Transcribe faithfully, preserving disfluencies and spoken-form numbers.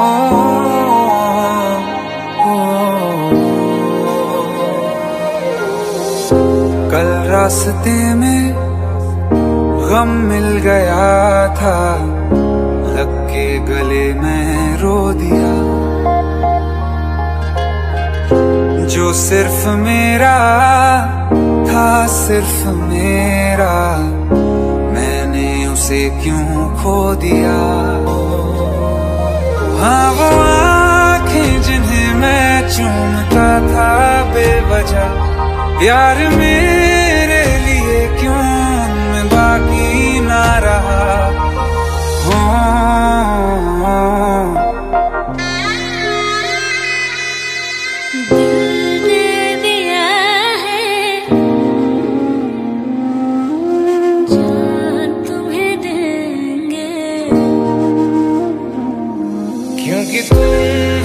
कल रास्ते में गम मिल गया था, लग के गले में रो दिया। जो सिर्फ मेरा था, सिर्फ मेरा, मैंने उसे क्यों खो दिया। हाँ वो आँखें जिन्हें मैं चूमता था बेवजह, प्यार मेरे लिए क्यों मैं बाकी ना रहा। हो दिल दे दिया है, जान तुम्हें देंगे, क्योंकि तुम